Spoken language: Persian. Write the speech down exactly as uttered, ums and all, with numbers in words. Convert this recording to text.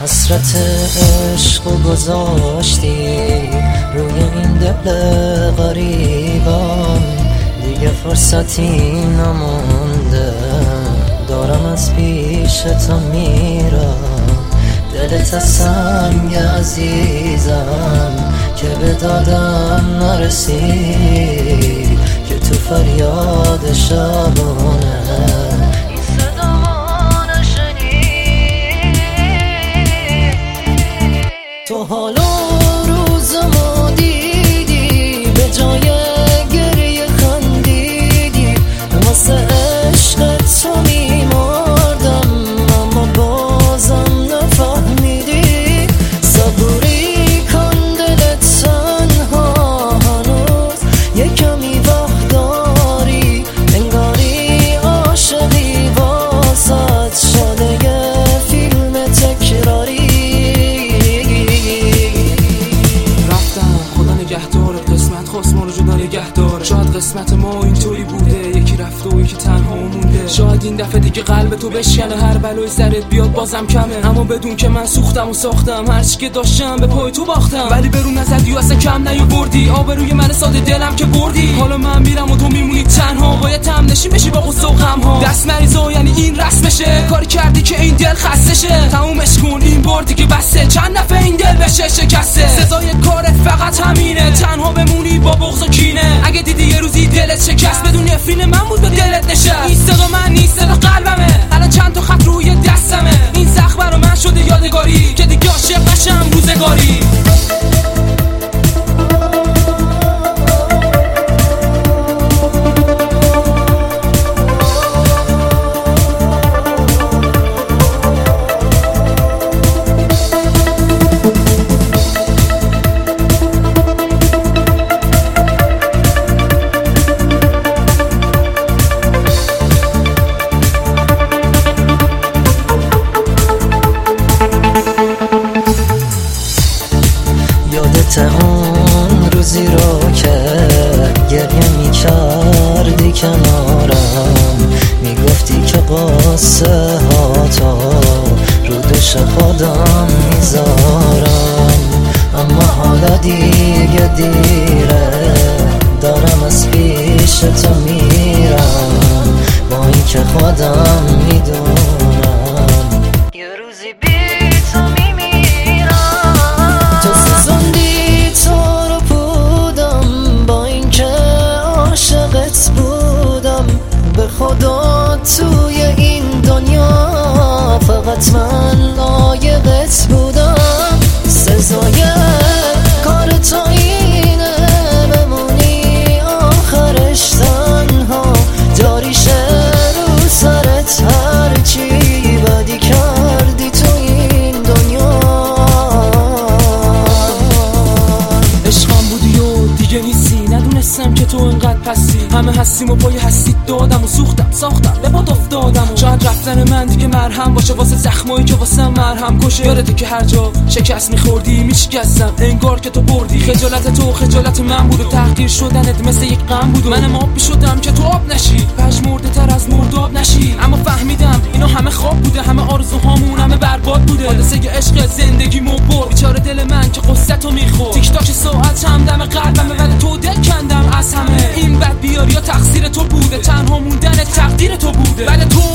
حسرت عشق و گذاشتی روی این دل غریبان، دیگه فرصتی نمونده دارم از پیش تو میرم. دلت سنگ عزیزم که به دادم نرسی، که تو فریاد شبانه این صدا ما نشنی. تو حالا روز ما دیدی، به جای گریه خندیدی. واسه عشق تو میمردم اما بازم نفهمیدی. صبوری کن دلت تنها هنوز یه کمی وقت داری، انگاری عاشقی واسط شده یه فیلم تکراری. رفتم خدا نگهدار، قسمت خواست ما رو جدا نگه داره. شاید قسمت ما اینطوری بوده، یکی رفته و یکی تنها مونده. شاید این دفعه دیگه قلب تو بشکنه، هر بلای سرت بیاد بازم کمه. اما بدون که من سوختم و ساختم، هرچی که داشتم به پای تو باختم. ولی برو نزدی و اصلا کم نیاوردی، آبروی من ساده دلم که بردی. حالا من میرم و تو میمونی تنها، باید تم نشین بشی با غصه و غم ها. دست مریضا یعنی این رسمشه، کاری کردی که این دل خسته شه. تمومش کن این بردی که بسه، چند دفعه این دل بشه شکسته. سزای کارت فقط همینه، تنها بمونی با بغض و کینه. اگه دیدی یه روزی دلت شکست، بدون نفرین من بود به دلت نشست. این صدا من نیست، صدا قلبمه. الان چند تا خط روی دستمه، این زخم برا من شده یادگاری که دیگه عاشق نشم روزگاری. یادت اون روزی رو که گریه می کردی کنارم، میگفتی که قصه ها تا رو دوش خودم میذارم. اما حالا دیگه دیره، دارم از پیش تو میرم، با این که خودم میدونم یه روزی بی تو میمیرم. تو سوزوندی تو رو بودم، با این که عاشقت بودم. به خدا توی این دنیا فقط من لایقت بودم. سزای کار تو اینه بمونی آخرش تنها، جاریش رو سرت هرچی بدی کردی تو این دنیا. عشقم بودی و دیگه نیستی، ندونستم که تو انقدر پسی. همه هستیم و پای هستید دادم و سوختم ساختم به باد افتادم. شاید رفتن من دیگه مرهم باشه واسه زخمایی که واسه مرهم کشه. یادته که هر جا شکست میخوردی میشکستم، انگار که تو بردی. خجالت تو خجالت من بود و تحقیر شدنت مثل یک غم بود. منم آب میشدم که تو آب نشی، پژمرده تر از مرداب نشی. اما فهمیدم اینا همه خواب بوده، همه آرزوهامون همه برباد بوده. حادثه عشق زندگیمو برد، بیچاره دل من که قصه‌تو میخورد. تیک تاک ساعت هم دم قلبمه، ولی تو دل کندم از همه. این بد بیاری یا تقصیر تو بوده، تنها موندن تقدیر تو بوده. ولی تو